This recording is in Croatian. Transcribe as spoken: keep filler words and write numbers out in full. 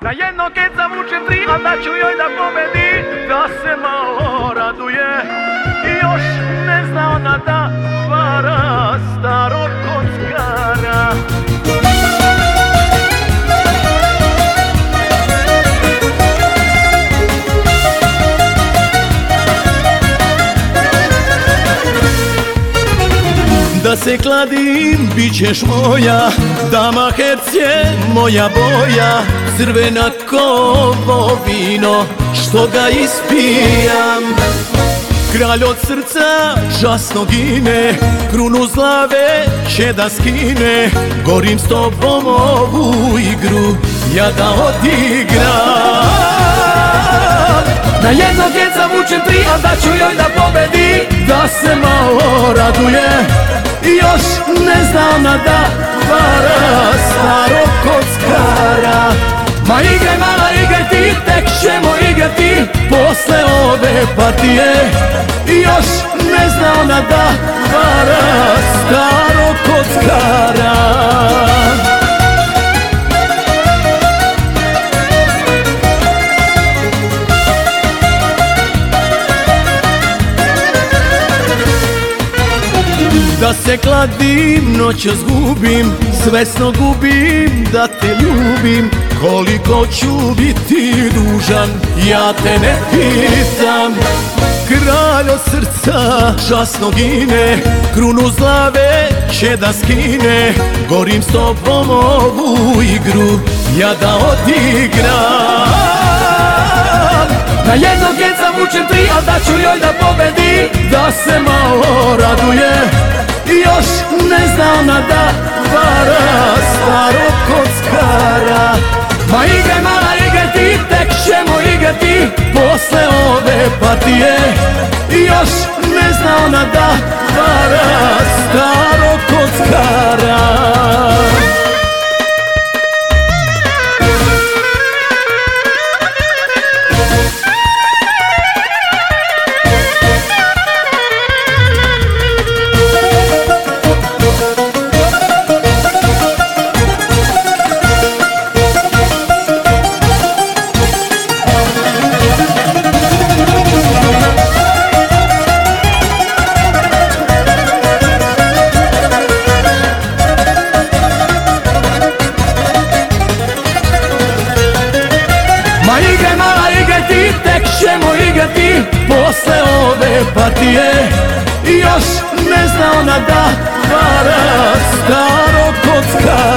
Na jedno keca vučem tri, a da ću joj da pobedi, da se malo raduje. I još ne zna ona da vara starog kockara. Da se kladim, bit ćeš moja, dama herc je moja boja, crvena kovo vino, što ga ispijam. Kralj od srca časno gine, krunu s glave će da skine, gorim s tobom ovu igru, ja da odigram. Na jednog keca vučem tri, a da ću joj da pobedi, da se malo raduje. I još ne zna ona da vara starog kockara. Ma igraj mala, igraj ti, tek ćemo igrati posle ove partije. I još ne zna ona da vara starog kockara. Da se kladim, noćas gubim, svesno gubim da te ljubim. Koliko ću biti dužan, ja te ne pitam. Kralj od srca časno gine, krunu s glave će da skine, gorim s tobom ovu igru, ja da odigram. Na jednog keca vučem tri, a da ću joj da pobedi, da se malo raduje. I još ne zna ona da vara starog kockara. Ma igraj mala, igraj ti, tek ćemo igrati posle ove partije. I još ne zna ona da vara starog kockara. Ma igraj mala, igraj ti, tek ćemo igrati posle ove partije. I još ne zna ona da vara starog kockara.